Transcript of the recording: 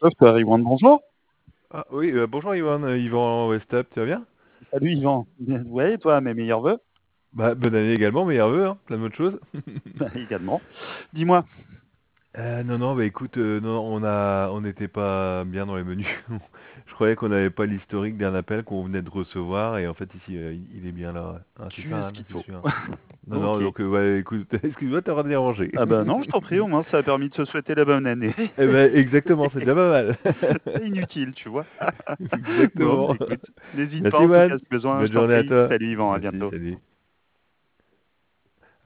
Software, Yvan, bonjour. Ah oui, bonjour Ivan, Yvan Westap, tu vas bien? Salut Yvan. Ouais, et toi, mes meilleurs voeux Bah, bonne année également, meilleurs vœux, hein, plein de bonnes choses. également. Dis-moi. Non, non, bah écoute, non, on n'était pas bien dans les menus. Je croyais qu'on n'avait pas l'historique d'un appel qu'on venait de recevoir, et en fait ici, il est bien là. Ouais. Ah, c'est Tu es ça, ce hein, qu'il te c'est faut. sûr. Non, non, Ok. donc ouais, écoute, excuse-moi de t'avoir dérangé. Ah bah non, je t'en prie, au moins ça a permis de se souhaiter la bonne année. Eh ben, exactement, c'est déjà pas mal. C'est inutile, tu vois. Bon, bah Exactement. écoute, n'hésite pas Merci en tout cas Ivan, si besoin, je bonne t'en journée à prie. toi. Salut Yvan, à Merci, bientôt. salut.